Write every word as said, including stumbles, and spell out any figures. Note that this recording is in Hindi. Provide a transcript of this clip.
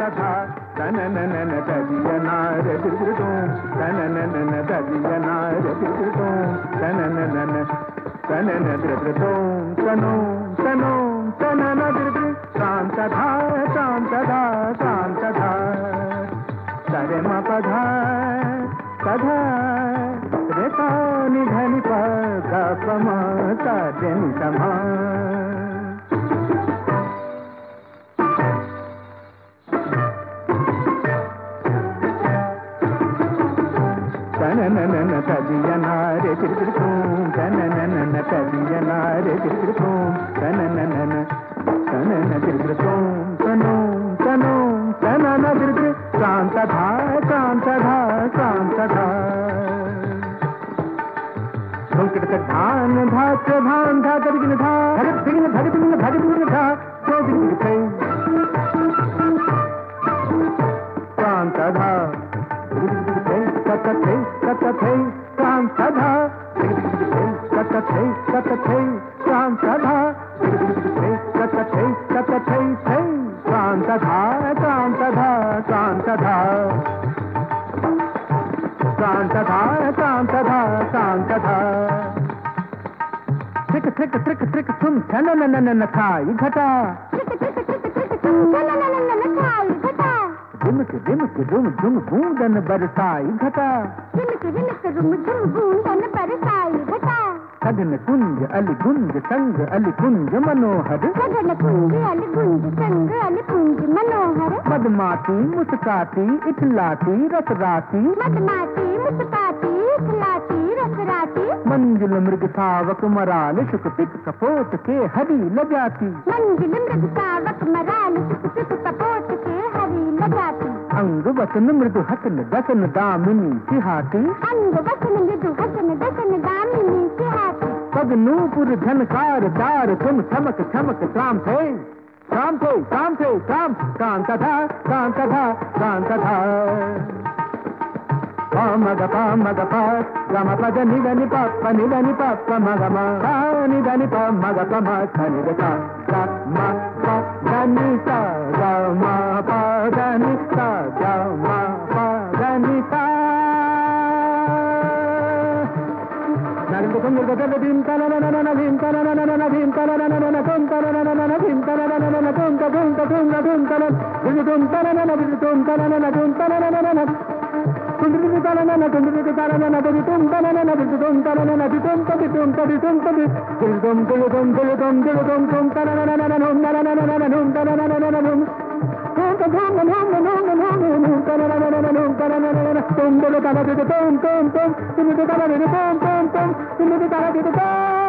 धा तनननन तदियनार दिदृतों तनननन तदियनार दिदृतों तनननन तनन दिदृतों तनों तनों तनन दिदृ शांतधा शांतधा शांतधा सरे म पधा पधा रेता निधनि प ग प म सा जनि समा तनननन तदियनारे दिदृतों तनननन तदियनारे दिदृतों तनननन तनन दिदृतों तनों तनों तनन दिदृ शांतधा शांतधा शांतधा धुंकट धान धाच धान धा दर्गिन धा धगत दिगिन धगत दिगिन धगत दिगिन धा तो दिगिन थे शांतधा कतथे कतथे शांतधा कतथे कतथे शांतधा कतथे कतथे थे शांतधा शांतधा शांतधा शांतधा शांतधा शांतधा त्रिक त्रिक त्रिक त्रिक तुम छनननन खाई घटा त्रिक त्रिक त्रिक त्रिक तुम छनननन खाई घटा रिमक रिमक रुम झुम बूंदन बरसाई घटा रिमक रिमक रुम झुम बूंदन बरसाई घटा सघन कुंज अलि गुंज संग अलि कुंज मनोहर सघन कुंज अलि गुंज संग अलि कुंज मनोहर मदमाती मुस्काती इठलाती रसराती मदमाती मुस्काती इठलाती रसराती मंजुल मृग सावक मराल शुक पिक कपोत के हरी लजाती मंजुल मृग सावक मराल शुक पिक कपोत के हरी लजाती अंग वसन मृदु हसन दसन दामिनी सिहाती अंग वसन मृदु हसन दसन दामिनी सिहाती पग नूपुर झनकार दार तुम चमक चमक शाम थे शाम थे शाम थे शाम कांतधा कांतधा कांतधा प मग प मग प गम पद निद नि प प निद नि प प मग म प निद नि प मग प म थ नि द सा ग म प द नि सा ग म प द नि सा ग म प द नि सा नरम को गद दिन तन न न न दिन तन न न न दिन तन न न न तुम तन न न न दिन तन न न न तुम तुम तुम तुम तन दिन तुम तन न न दिन तुम तन न न तुम तन न न न तुम तुम तन न न तुम तुम तन न न दिन तुम तन न न दिन तुम तन न न दिन तुम तन तुम तन तुम तन दिल तुम दिल तुम दिल तुम दिल तुम तुम तन न न न न न न न न तन न न न न तुम तुम तुम तुम तुम तुम तन न न न न तन न न न तुम दिल तन दिल तुम तुम तुम तुम दिल तन दिल तुम तुम तुम तुम दिल तन दिल तुम